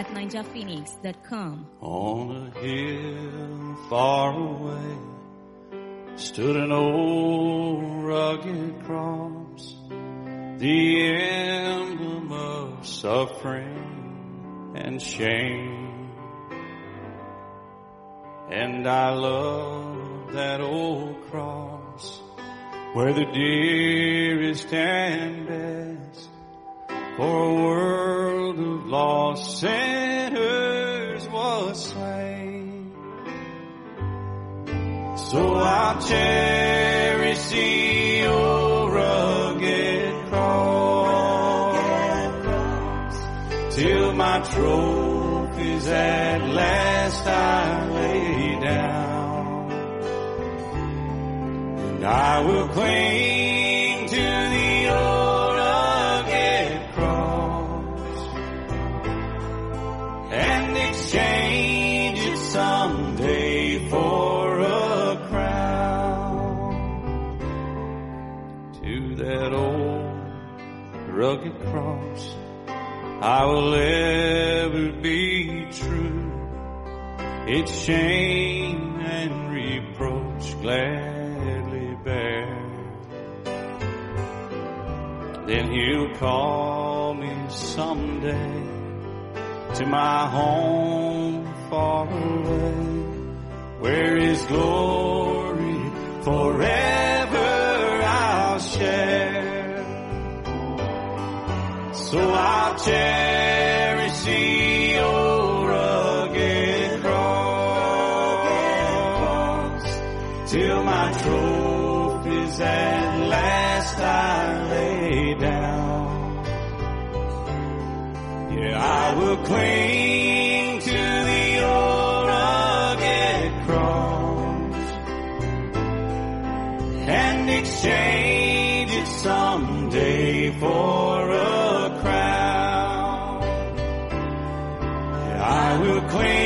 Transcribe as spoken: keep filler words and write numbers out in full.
at ninja phoenix dot com. On a hill far away stood an old rugged cross, the emblem of suffering and shame. And I love that old cross, where the dearest and best for a world of lost sinners was slain. So I'll cherish the old rugged cross till my trophies at last I lay down. And I will cling to the old rugged cross and exchange it someday for a crown. To that old rugged cross I will ever be true, its shame and reproach gladly bear. Then he'll call me someday to my home far away, where his glory forever I'll share. So I'll cherish the old rugged cross till my trophies at last I lay down. Yeah, I will cling to the old rugged cross and exchange it someday for a crown. Yeah, I will cling